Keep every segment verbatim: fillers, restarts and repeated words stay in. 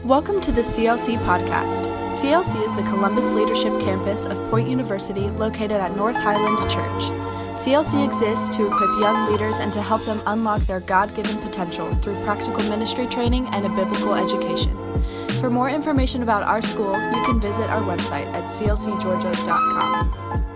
Welcome to the C L C podcast. C L C is the Columbus Leadership Campus of Point University located at North Highland Church. C L C exists to equip young leaders and to help them unlock their God-given potential through practical ministry training and a biblical education. For more information about our school, you can visit our website at c l c georgia dot com.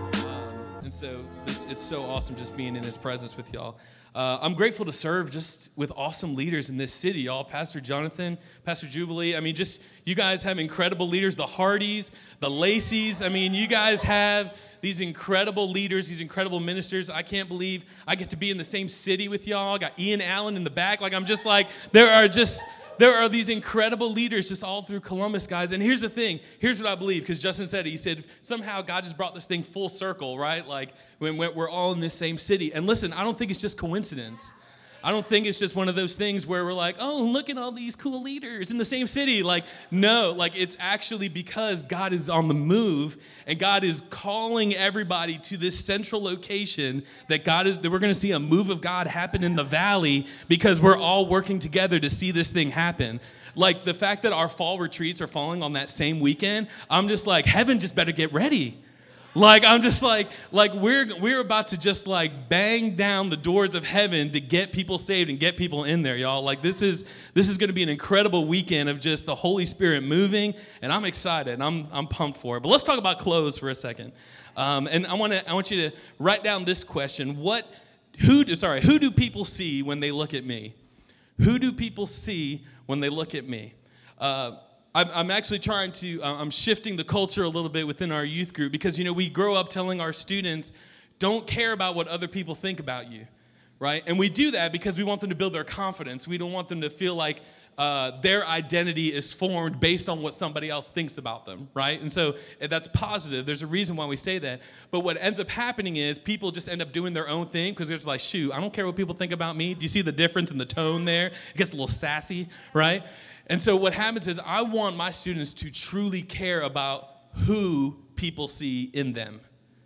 Um, and so this, it's so awesome just being in his presence with y'all. Uh, I'm grateful to serve just with awesome leaders in this city, y'all. Pastor Jonathan, Pastor Jubilee. I mean, just you guys have incredible leaders. The Hardys, the Lacey's. I mean, you guys have these incredible leaders, these incredible ministers. I can't believe I get to be in the same city with y'all. I got Ian Allen in the back. Like, I'm just like, there are just... There are these incredible leaders just all through Columbus, guys. And here's the thing. Here's what I believe, because Justin said it. He said, somehow God just brought this thing full circle, right? Like, when we're all in this same city. And listen, I don't think it's just coincidence. I don't think it's just one of those things where we're like, oh, look at all these cool leaders in the same city. Like, no, like it's actually because God is on the move and God is calling everybody to this central location that God is, that we're going to see a move of God happen in the valley because we're all working together to see this thing happen. Like the fact that our fall retreats are falling on that same weekend, I'm just like, heaven just better get ready. Like, I'm just like, like we're we're about to just like bang down the doors of heaven to get people saved and get people in there, y'all. Like this is this is going to be an incredible weekend of just the Holy Spirit moving, and I'm excited. And I'm I'm pumped for it. But let's talk about clothes for a second. Um, and I want to I want you to write down this question: What, who do sorry, who do people see when they look at me? Who do people see when they look at me? Uh, I'm actually trying to, I'm shifting the culture a little bit within our youth group because, you know, we grow up telling our students, don't care about what other people think about you, right? And we do that because we want them to build their confidence. We don't want them to feel like uh, their identity is formed based on what somebody else thinks about them, right? And so that's positive. There's a reason why we say that. But what ends up happening is people just end up doing their own thing because they're just like, shoot, I don't care what people think about me. Do you see the difference in the tone there? It gets a little sassy, right? And so what happens is I want my students to truly care about who people see in them.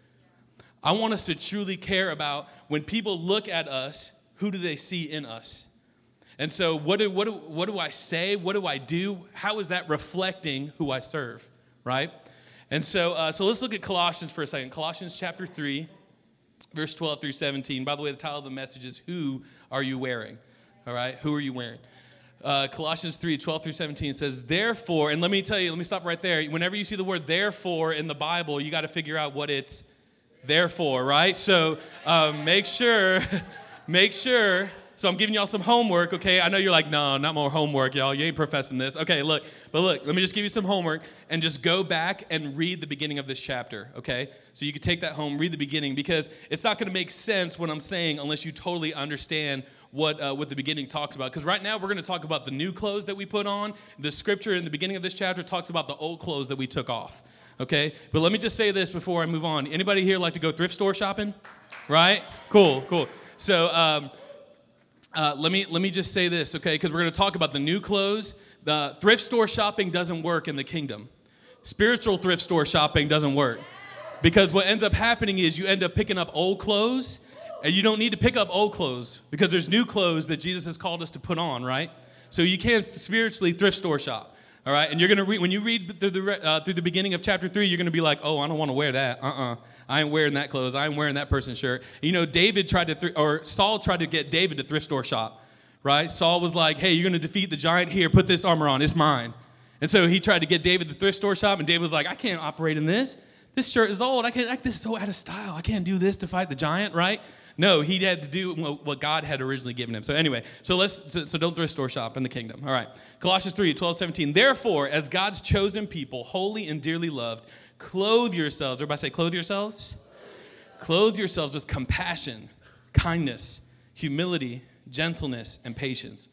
I want us to truly care about when people look at us, who do they see in us? And so what do, what do, what do I say? What do I do? How is that reflecting who I serve, right? And so, uh, so let's look at Colossians for a second. Colossians chapter three, verse twelve through seventeen. By the way, the title of the message is, Who Are You Wearing? All right, who are you wearing? Uh, Colossians three, twelve through seventeen says, therefore, and let me tell you, let me stop right there. Whenever you see the word therefore in the Bible, you got to figure out what it's there for, right? So um, make sure, make sure. So I'm giving y'all some homework, okay? I know you're like, no, not more homework, y'all. You ain't professing this. Okay, look, but look, let me just give you some homework and just go back and read the beginning of this chapter, okay? So you can take that home, read the beginning, because it's not going to make sense what I'm saying unless you totally understand what uh, what the beginning talks about. Because right now we're going to talk about the new clothes that we put on. The scripture in the beginning of this chapter talks about the old clothes that we took off, okay? But let me just say this before I move on. Anybody here like to go thrift store shopping? Right? Cool, cool. So um, uh, let me let me just say this, okay? Because we're going to talk about the new clothes. The thrift store shopping doesn't work in the kingdom. Spiritual thrift store shopping doesn't work. Because what ends up happening is you end up picking up old clothes. And you don't need to pick up old clothes because there's new clothes that Jesus has called us to put on, right? So you can't spiritually thrift store shop, all right? And you're going to read, when you read through the, uh, through the beginning of chapter three, you're going to be like, oh, I don't want to wear that. Uh-uh. I ain't wearing that clothes. I ain't wearing that person's shirt. You know, David tried to, th- or Saul tried to get David to thrift store shop, right? Saul was like, hey, you're going to defeat the giant here. Put this armor on. It's mine. And so he tried to get David to thrift store shop, and David was like, I can't operate in this. This shirt is old. I can't, I, this is so out of style. I can't do this to fight the giant, right? No, he had to do what God had originally given him. So anyway, so let's so, so don't thrift store shop in the kingdom. All right. Colossians three, twelve, seventeen. Therefore, as God's chosen people, holy and dearly loved, clothe yourselves. Everybody say, clothe yourselves. Clothe yourselves with compassion, kindness, humility, gentleness, and patience.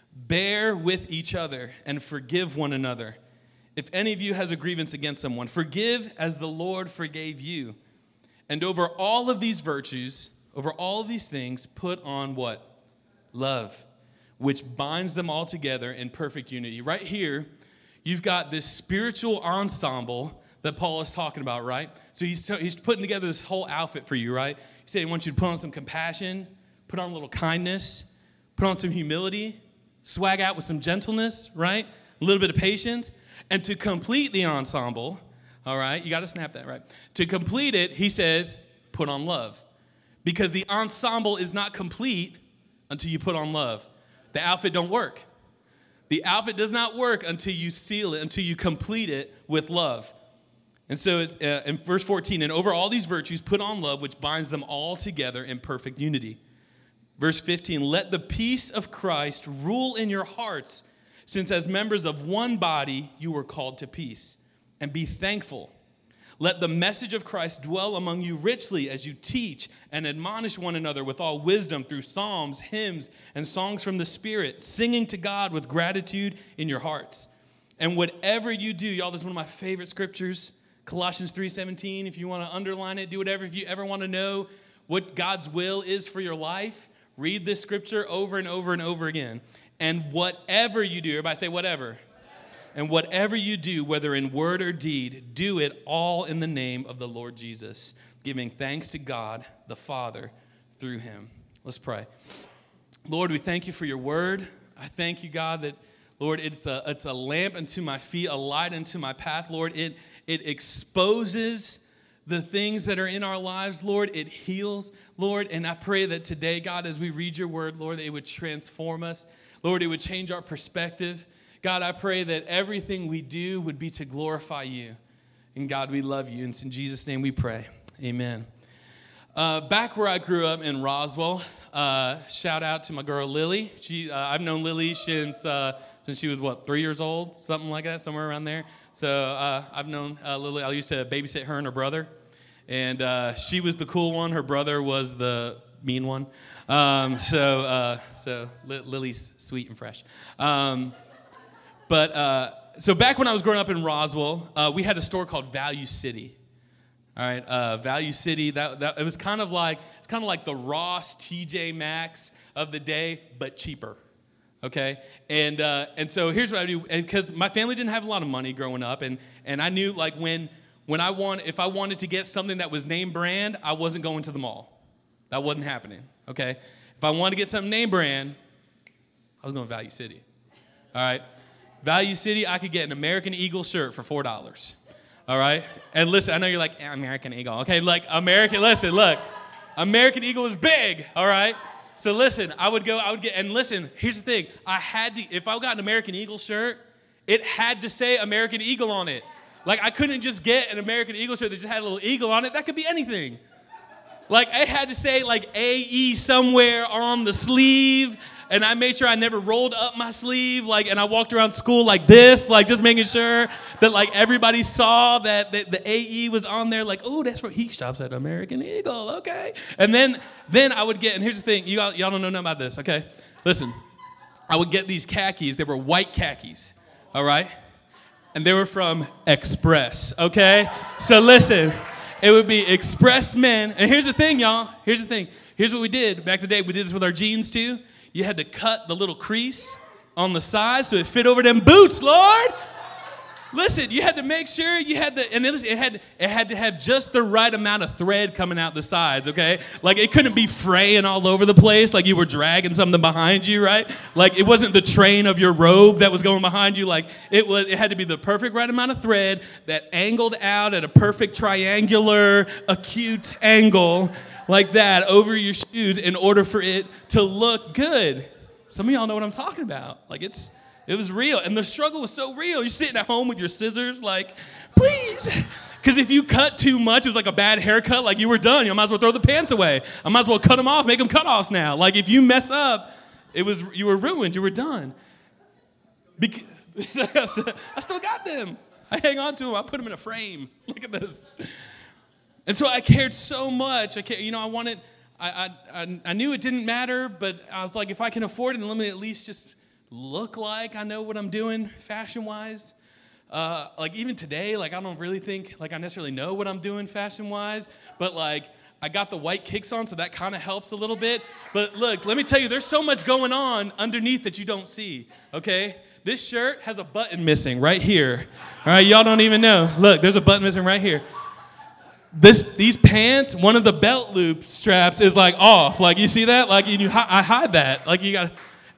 Bear with each other and forgive one another. If any of you has a grievance against someone, forgive as the Lord forgave you. And over all of these virtues, over all of these things, put on what? Love, which binds them all together in perfect unity. Right here, you've got this spiritual ensemble that Paul is talking about, right? So he's, he's putting together this whole outfit for you, right? He said he wants you to put on some compassion, put on a little kindness, put on some humility, swag out with some gentleness, right? A little bit of patience. And to complete the ensemble, all right, you got to snap that, right? To complete it, he says, put on love. Because the ensemble is not complete until you put on love. The outfit don't work. The outfit does not work until you seal it, until you complete it with love. And so it's, uh, in verse fourteen, and over all these virtues, put on love, which binds them all together in perfect unity. Verse fifteen, let the peace of Christ rule in your hearts, since as members of one body you were called to peace. And be thankful. Let the message of Christ dwell among you richly as you teach and admonish one another with all wisdom through psalms, hymns, and songs from the Spirit, singing to God with gratitude in your hearts. And whatever you do, y'all, this is one of my favorite scriptures, Colossians three seventeen. If you want to underline it, do whatever. If you ever want to know what God's will is for your life, read this scripture over and over and over again. And whatever you do, everybody say whatever. And whatever you do, whether in word or deed, do it all in the name of the Lord Jesus, giving thanks to God the Father through him. Let's pray. Lord, we thank you for your word. I thank you, God, that, Lord, it's a, it's a lamp unto my feet, a light unto my path. Lord, it, it exposes the things that are in our lives, Lord. It heals, Lord. And I pray that today, God, as we read your word, Lord, that it would transform us. Lord, it would change our perspective. God, I pray that everything we do would be to glorify you. And God, we love you. And it's in Jesus' name we pray. Amen. Uh, back where I grew up in Roswell, uh, shout out to my girl Lily. She, uh, I've known Lily since uh, since she was, what, three years old? Something like that, somewhere around there. So uh, I've known uh, Lily. I used to babysit her and her brother. And uh, she was the cool one. Her brother was the mean one. Um, so uh, so Lily's sweet and fresh. Um But, uh, so back when I was growing up in Roswell, uh, we had a store called Value City. All right, uh, Value City, that, that it was kind of like, it's kind of like the Ross, T J Maxx of the day, but cheaper, okay? And uh, and so here's what I do, and because my family didn't have a lot of money growing up, and, and I knew, like, when, when I want, if I wanted to get something that was name brand, I wasn't going to the mall. That wasn't happening, okay? If I wanted to get something name brand, I was going to Value City, all right? Value City, I could get an American Eagle shirt for four dollars, all right? And listen, I know you're like, eh, American Eagle. Okay, like, American, listen, look. American Eagle is big, all right? So listen, I would go, I would get, and listen, here's the thing. I had to, if I got an American Eagle shirt, it had to say American Eagle on it. Like, I couldn't just get an American Eagle shirt that just had a little eagle on it. That could be anything. Like, I had to say, like, A E somewhere on the sleeve. And I made sure I never rolled up my sleeve, like, and I walked around school like this, like, just making sure that, like, everybody saw that, that the A E was on there, like, oh, that's where he shops at American Eagle, okay. And then, then I would get, and here's the thing, you all, y'all don't know nothing about this, okay. Listen, I would get these khakis. They were white khakis, all right, and they were from Express, okay. So listen, it would be Express men, and here's the thing, y'all. Here's the thing. Here's what we did back in the day. We did this with our jeans too. You had to cut the little crease on the side so it fit over them boots, Lord. Listen, you had to make sure you had the, and listen, it had it had to have just the right amount of thread coming out the sides, okay? Like, it couldn't be fraying all over the place, like you were dragging something behind you, right? Like, it wasn't the train of your robe that was going behind you. Like, it was. It had to be the perfect right amount of thread that angled out at a perfect triangular, acute angle, like that, over your shoes in order for it to look good. Some of y'all know what I'm talking about. Like, it's, it was real. And the struggle was so real. You're sitting at home with your scissors, like, please. Because if you cut too much, it was like a bad haircut, like, you were done. You might as well throw the pants away. I might as well cut them off, make them cut-offs now. Like, if you mess up, it was, you were ruined. You were done. Because, I still got them. I hang on to them. I put them in a frame. Look at this. And so I cared so much. I cared, you know, I wanted, I, I I knew it didn't matter, but I was like, if I can afford it, then let me at least just look like I know what I'm doing fashion-wise. Uh, like, even today, like, I don't really think, like, I necessarily know what I'm doing fashion-wise, but, like, I got the white kicks on, so that kind of helps a little bit. But look, let me tell you, there's so much going on underneath that you don't see, okay? This shirt has a button missing right here. All right, y'all don't even know. Look, there's a button missing right here. This, these pants, one of the belt loop straps is like off. Like, you see that? Like, you, I hide that. Like, you got,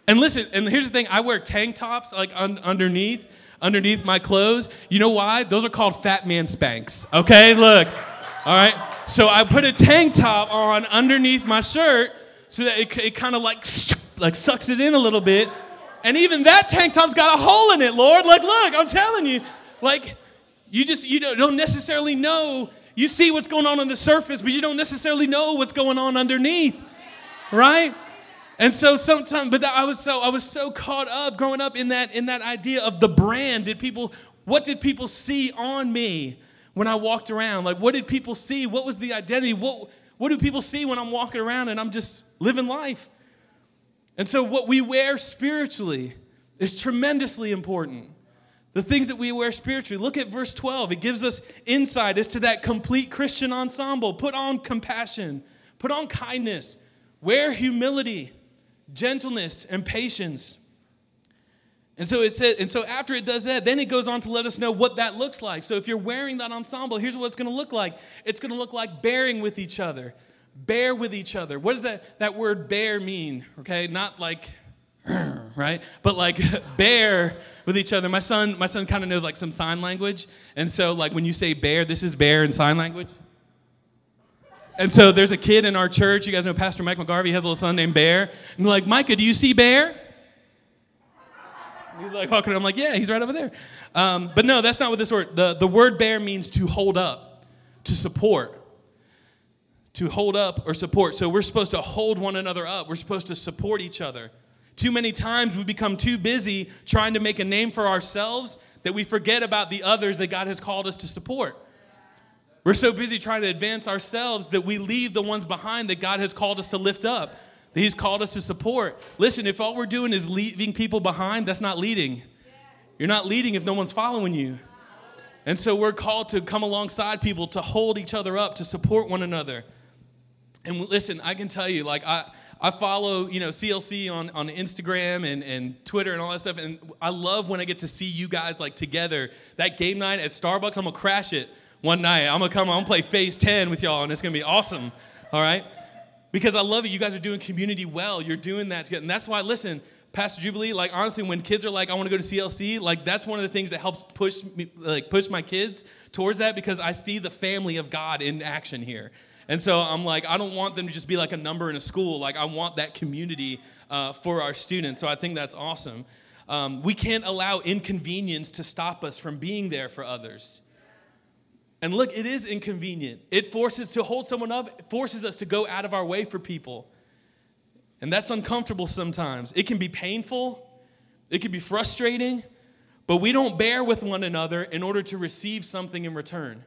And listen, and here's the thing, I wear tank tops like un- underneath, underneath my clothes. You know why? Those are called fat man Spanx, okay? Look, all right? So I put a tank top on underneath my shirt so that it, it kind of like, like sucks it in a little bit. And even that tank top's got a hole in it, Lord. Like, look, I'm telling you, like, you just, you don't necessarily know. You see what's going on on the surface, but you don't necessarily know what's going on underneath, right? And so sometimes, but I was so I was so caught up growing up in that in that idea of the brand. Did people, what did people see on me when I walked around? Like, what did people see? What was the identity? What what do people see when I'm walking around and I'm just living life? And so what we wear spiritually is tremendously important. The things that we wear spiritually. Look at verse twelve. It gives us insight as to that complete Christian ensemble. Put on compassion. Put on kindness. Wear humility, gentleness, and patience. And so it says, and so after it does that, then it goes on to let us know what that looks like. So if you're wearing that ensemble, here's what it's going to look like. It's going to look like bearing with each other. Bear with each other. What does that, that word bear mean? Okay, not like, right? But like bear with each other. My son, my son kind of knows like some sign language. And so like when you say bear, this is bear in sign language. And so there's a kid in our church. You guys know Pastor Mike McGarvey. He has a little son named Bear. And they're like, Micah, do you see Bear? He's like walking. I'm like, yeah, he's right over there. Um, but no, that's not what this word. The, the word bear means to hold up, to support, to hold up or support. So we're supposed to hold one another up. We're supposed to support each other. Too many times we become too busy trying to make a name for ourselves that we forget about the others that God has called us to support. We're so busy trying to advance ourselves that we leave the ones behind that God has called us to lift up, that he's called us to support. Listen, if all we're doing is leaving people behind, that's not leading. You're not leading if no one's following you. And so we're called to come alongside people, to hold each other up, to support one another. And listen, I can tell you, like, I, I follow, you know, C L C on, on Instagram and, and Twitter and all that stuff, and I love when I get to see you guys, like, together. That game night at Starbucks, I'm going to crash it. One night, I'm going to come, I'm going to play Phase ten with y'all, and it's going to be awesome, all right? Because I love it. You guys are doing community well. You're doing that together. And that's why, listen, Pastor Jubilee, like, honestly, when kids are like, I want to go to C L C, like, that's one of the things that helps push me, like, push my kids towards that, because I see the family of God in action here. And so I'm like, I don't want them to just be like a number in a school. Like, I want that community uh, for our students. So I think that's awesome. Um, we can't allow inconvenience to stop us from being there for others. And look, it is inconvenient. It forces to hold someone up. It forces us to go out of our way for people. And that's uncomfortable sometimes. It can be painful. It can be frustrating. But we don't bear with one another in order to receive something in return.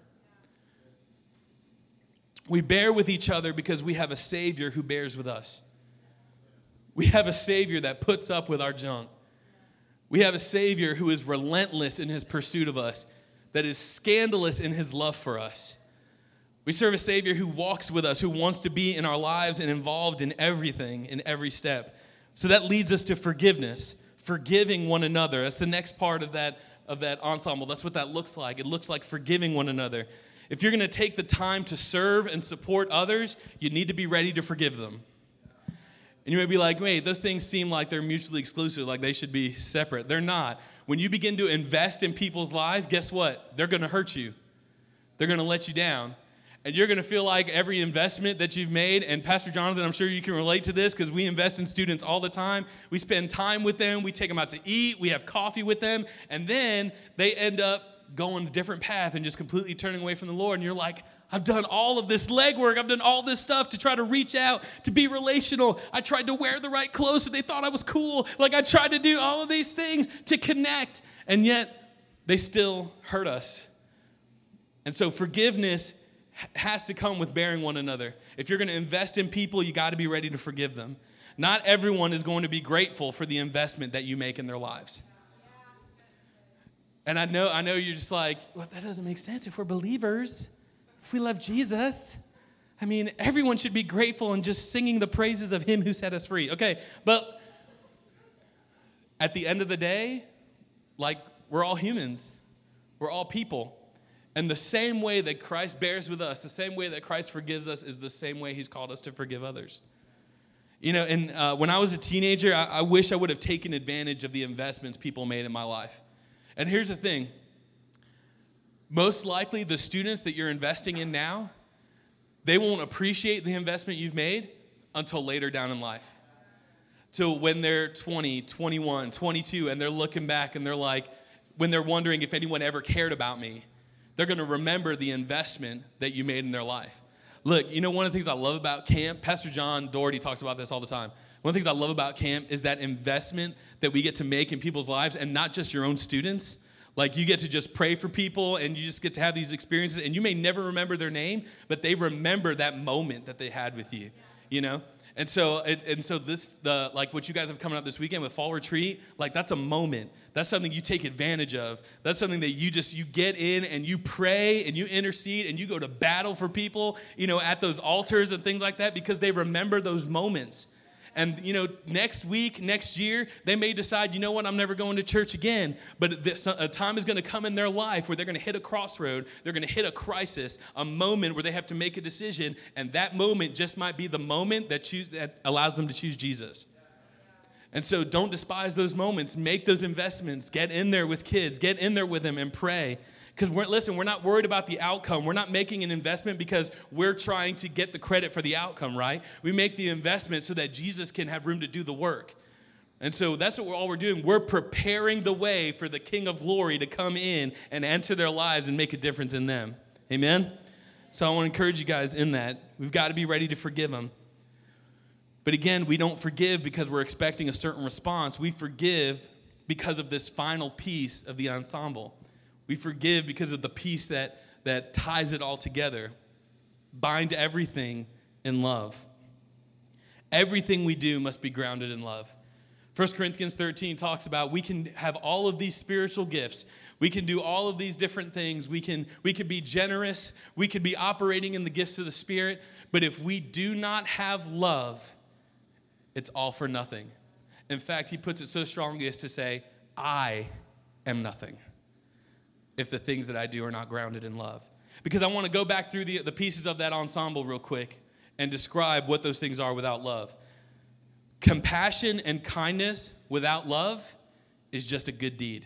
We bear with each other because we have a Savior who bears with us. We have a Savior that puts up with our junk. We have a Savior who is relentless in his pursuit of us, that is scandalous in his love for us. We serve a Savior who walks with us, who wants to be in our lives and involved in everything, in every step. So that leads us to forgiveness, forgiving one another. That's the next part of that, of that ensemble. That's what that looks like. It looks like forgiving one another. If you're going to take the time to serve and support others, you need to be ready to forgive them. And you may be like, wait, those things seem like they're mutually exclusive, like they should be separate. They're not. When you begin to invest in people's lives, guess what? They're going to hurt you. They're going to let you down. And you're going to feel like every investment that you've made, and Pastor Jonathan, I'm sure you can relate to this because we invest in students all the time. We spend time with them. We take them out to eat. We have coffee with them. And then they end up going a different path and just completely turning away from the Lord. And you're like, I've done all of this legwork. I've done all this stuff to try to reach out, to be relational. I tried to wear the right clothes so they thought I was cool. Like, I tried to do all of these things to connect, and yet they still hurt us. And so forgiveness has to come with bearing one another. If you're going to invest in people, you got to be ready to forgive them. Not everyone is going to be grateful for the investment that you make in their lives. And I know, I know you're just like, well, that doesn't make sense if we're believers. If we love Jesus, I mean, everyone should be grateful and just singing the praises of him who set us free. Okay, but at the end of the day, like, we're all humans. We're all people. And the same way that Christ bears with us, the same way that Christ forgives us is the same way he's called us to forgive others. You know, and uh, when I was a teenager, I, I wish I would have taken advantage of the investments people made in my life. And here's the thing. Most likely, the students that you're investing in now, they won't appreciate the investment you've made until later down in life. So when they're twenty, twenty-one, twenty-two, and they're looking back and they're like, when they're wondering if anyone ever cared about me, they're going to remember the investment that you made in their life. Look, you know, one of the things I love about camp, Pastor John Doherty talks about this all the time. One of the things I love about camp is that investment that we get to make in people's lives, and not just your own students. Like, you get to just pray for people, and you just get to have these experiences, and you may never remember their name, but they remember that moment that they had with you, you know? And so, it, and so this, the like what you guys have coming up this weekend with Fall Retreat, like that's a moment. That's something you take advantage of. That's something that you just, you get in and you pray and you intercede and you go to battle for people, you know, at those altars and things like that, because they remember those moments. And, you know, next week, next year, they may decide, you know what, I'm never going to church again. But this, a time is going to come in their life where they're going to hit a crossroad. They're going to hit a crisis, a moment where they have to make a decision. And that moment just might be the moment that choose that allows them to choose Jesus. And so don't despise those moments. Make those investments. Get in there with kids. Get in there with them and pray. Because, we're, listen, we're not worried about the outcome. We're not making an investment because we're trying to get the credit for the outcome, right? We make the investment so that Jesus can have room to do the work. And so that's what we're all we're doing. We're preparing the way for the King of Glory to come in and enter their lives and make a difference in them. Amen? So I want to encourage you guys in that. We've got to be ready to forgive them. But again, we don't forgive because we're expecting a certain response. We forgive because of this final piece of the ensemble. We forgive because of the piece that, that ties it all together. Bind everything in love. Everything we do must be grounded in love. First Corinthians thirteen talks about we can have all of these spiritual gifts. We can do all of these different things. We can, we can be generous. We can be operating in the gifts of the Spirit. But if we do not have love, it's all for nothing. In fact, he puts it so strongly as to say, I am nothing if the things that I do are not grounded in love. Because I want to go back through the, the pieces of that ensemble real quick and describe what those things are without love. Compassion and kindness without love is just a good deed.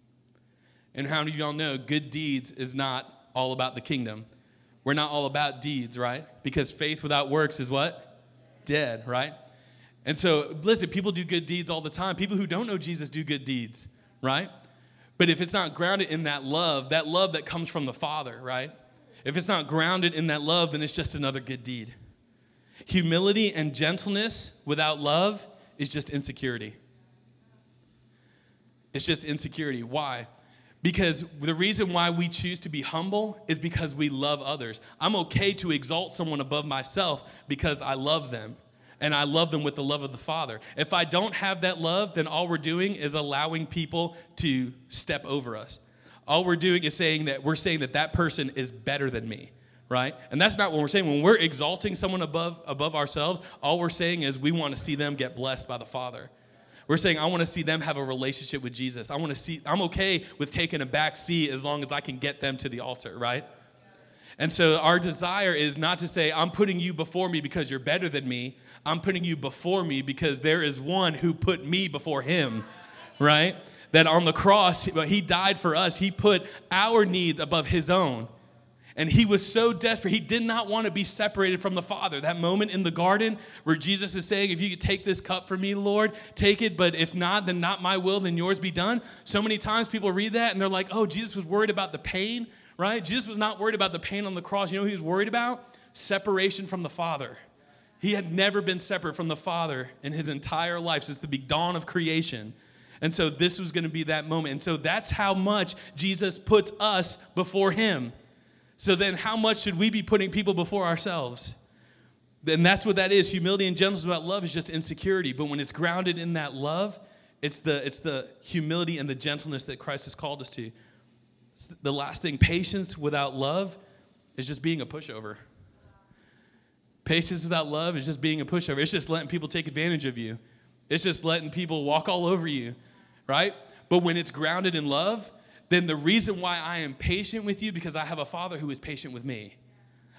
And how many of y'all know good deeds is not all about the kingdom? We're not all about deeds, right? Because faith without works is what? Dead, right? And so, listen, people do good deeds all the time. People who don't know Jesus do good deeds, right? But if it's not grounded in that love, that love that comes from the Father, right? If it's not grounded in that love, then it's just another good deed. Humility and gentleness without love is just insecurity. It's just insecurity. Why? Because the reason why we choose to be humble is because we love others. I'm okay to exalt someone above myself because I love them. And I love them with the love of the Father. If I don't have that love, then all we're doing is allowing people to step over us. All we're doing is saying that we're saying that that person is better than me, right? And that's not what we're saying. When we're exalting someone above, above ourselves, all we're saying is we want to see them get blessed by the Father. We're saying I want to see them have a relationship with Jesus. I want to see, I'm okay with taking a back seat as long as I can get them to the altar, right? And so our desire is not to say, I'm putting you before me because you're better than me. I'm putting you before me because there is one who put me before him, right? That on the cross, he died for us. He put our needs above his own. And he was so desperate. He did not want to be separated from the Father. That moment in the garden where Jesus is saying, if you could take this cup from me, Lord, take it. But if not, then not my will, then yours be done. So many times people read that and they're like, oh, Jesus was worried about the pain. Right? Jesus was not worried about the pain on the cross. You know what he was worried about? Separation from the Father. He had never been separate from the Father in his entire life since the big dawn of creation. And so this was going to be that moment. And so that's how much Jesus puts us before him. So then how much should we be putting people before ourselves? And that's what that is. Humility and gentleness without love is just insecurity. But when it's grounded in that love, it's the, it's the humility and the gentleness that Christ has called us to. The last thing, patience without love is just being a pushover. Patience without love is just being a pushover. It's just letting people take advantage of you. It's just letting people walk all over you, right? But when it's grounded in love, then the reason why I am patient with you because I have a Father who is patient with me.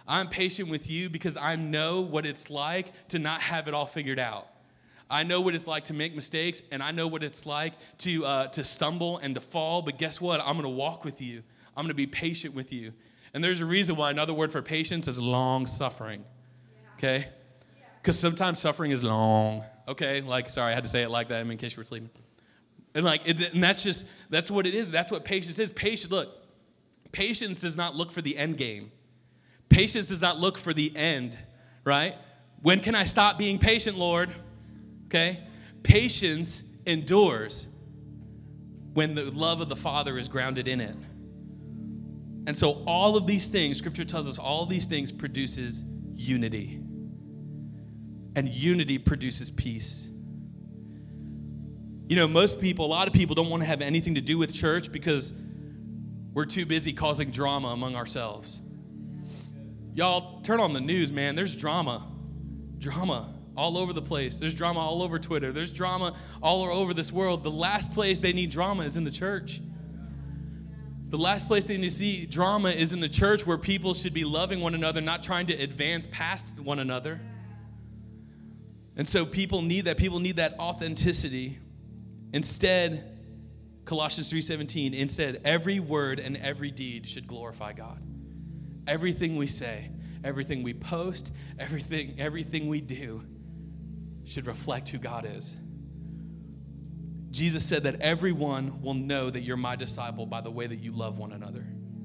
I'm patient with you because I know what it's like to not have it all figured out. I know what it's like to make mistakes, and I know what it's like to uh, to stumble and to fall. But guess what? I'm going to walk with you. I'm going to be patient with you. And there's a reason why another word for patience is long suffering. Okay? Because sometimes suffering is long. Okay? Like, sorry, I had to say it like that I mean, in case you were sleeping. And like, it, and that's just, that's what it is. That's what patience is. Patience, look, patience does not look for the end game. Patience does not look for the end, right? When can I stop being patient, Lord? Okay? Patience endures when the love of the Father is grounded in it. And so all of these things, Scripture tells us all of these things produces unity. And unity produces peace. You know, most people, a lot of people don't want to have anything to do with church because we're too busy causing drama among ourselves. Y'all, turn on the news, man. There's drama. Drama all over the place. There's drama all over Twitter. There's drama all over this world. The last place they need drama is in the church. The last place they need to see drama is in the church, where people should be loving one another, not trying to advance past one another. And so people need that. People need that authenticity. Instead, Colossians three seventeen, instead, every word and every deed should glorify God. Everything we say, everything we post, everything, everything we do should reflect who God is. Jesus said that everyone will know that you're my disciple by the way that you love one another.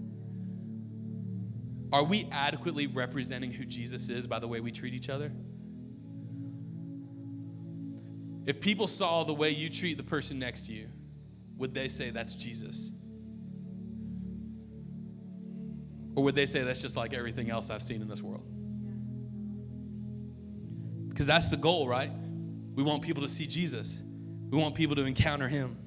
Are we adequately representing who Jesus is by the way we treat each other? If people saw the way you treat the person next to you, would they say that's Jesus? Or would they say that's just like everything else I've seen in this world? Because that's the goal, right? We want people to see Jesus. We want people to encounter him.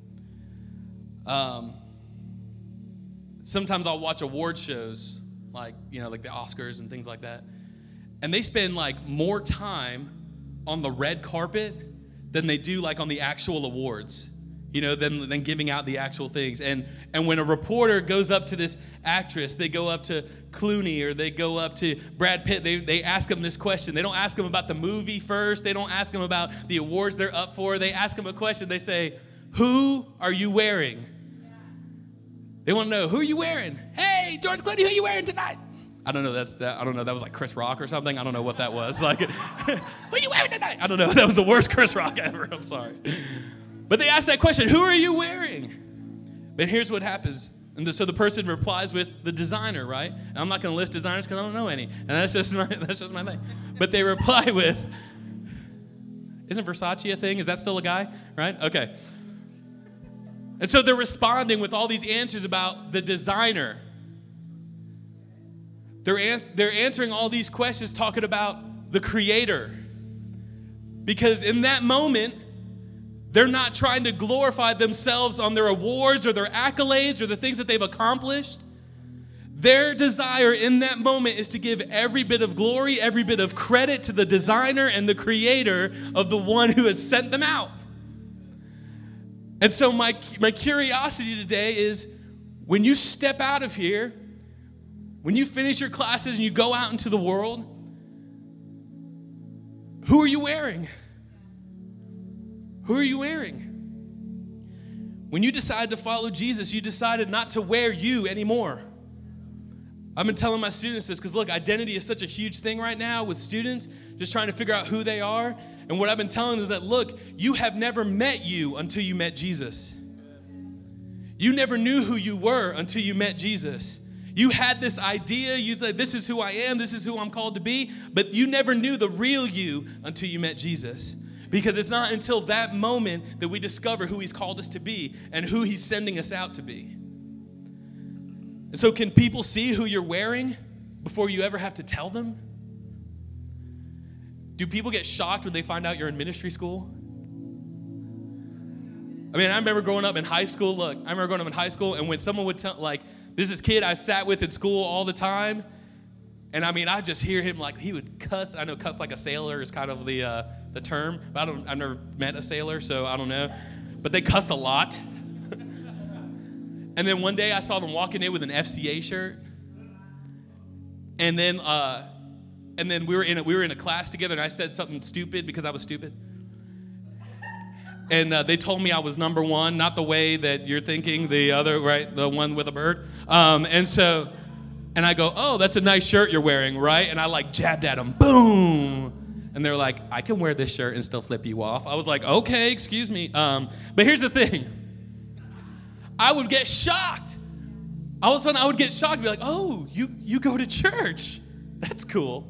Um, sometimes I'll watch award shows, like, you know, like the Oscars and things like that. And they spend like more time on the red carpet than they do like on the actual awards. You know, than, than giving out the actual things. And and when a reporter goes up to this actress, they go up to Clooney or they go up to Brad Pitt, they, they ask them this question. They don't ask them about the movie first. They don't ask them about the awards they're up for. They ask them a question. They say, who are you wearing? They want to know, who are you wearing? Hey, George Clooney, who are you wearing tonight? I don't know. That's that. I don't know. That was like Chris Rock or something. I don't know what that was. Like, who are you wearing tonight? I don't know. That was the worst Chris Rock ever. I'm sorry. But they ask that question, who are you wearing? But here's what happens. And the, so the person replies with the designer, right? And I'm not going to list designers because I don't know any. And that's just my that's just my thing. But they reply with, isn't Versace a thing? Is that still a guy? Right? Okay. And so they're responding with all these answers about the designer. They're, ans- they're answering all these questions talking about the creator. Because in that moment, they're not trying to glorify themselves on their awards or their accolades or the things that they've accomplished. Their desire in that moment is to give every bit of glory, every bit of credit to the designer and the creator of the one who has sent them out. And so my, my curiosity today is, when you step out of here, when you finish your classes and you go out into the world, who are you wearing? Who are you wearing? When you decided to follow Jesus, you decided not to wear you anymore. I've been telling my students this because, look, identity is such a huge thing right now with students just trying to figure out who they are. And what I've been telling them is that, look, you have never met you until you met Jesus. You never knew who you were until you met Jesus. You had this idea, you said, this is who I am, this is who I'm called to be, but you never knew the real you until you met Jesus. Because it's not until that moment that we discover who he's called us to be and who he's sending us out to be. And so can people see who you're wearing before you ever have to tell them? Do people get shocked when they find out you're in ministry school? I mean, I remember growing up in high school. Look, I remember growing up in high school, and when someone would tell, like, there's this kid I sat with in school all the time, and I mean, I just hear him, like, he would cuss. I know cuss like a sailor is kind of the uh, the term, but I don't, I've never met a sailor, so I don't know. But they cussed a lot. And then one day I saw them walking in with an F C A shirt. And then, uh, and then we were in a, we were in a class together, and I said something stupid because I was stupid. And uh, they told me I was number one, not the way that you're thinking, the other, right, the one with a bird. Um, and so, and I go, oh, that's a nice shirt you're wearing, right? And I like jabbed at them, boom. And they're like, I can wear this shirt and still flip you off. I was like, okay, excuse me. Um, but here's the thing. I would get shocked. All of a sudden, I would get shocked and be like, oh, you, you go to church. That's cool.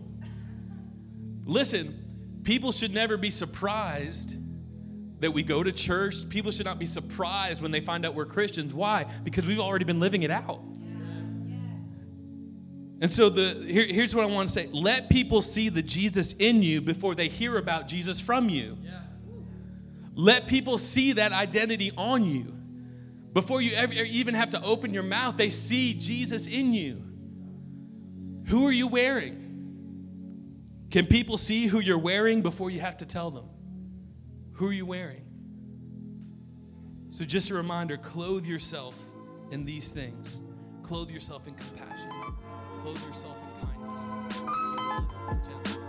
Listen, people should never be surprised that we go to church. People should not be surprised when they find out we're Christians. Why? Because we've already been living it out. And so the here, here's what I want to say. Let people see the Jesus in you before they hear about Jesus from you. Yeah. Let people see that identity on you. Before you ever even have to open your mouth, they see Jesus in you. Who are you wearing? Can people see who you're wearing before you have to tell them? Who are you wearing? So just a reminder, clothe yourself in these things. Clothe yourself in compassion. Clothe yourself in kindness.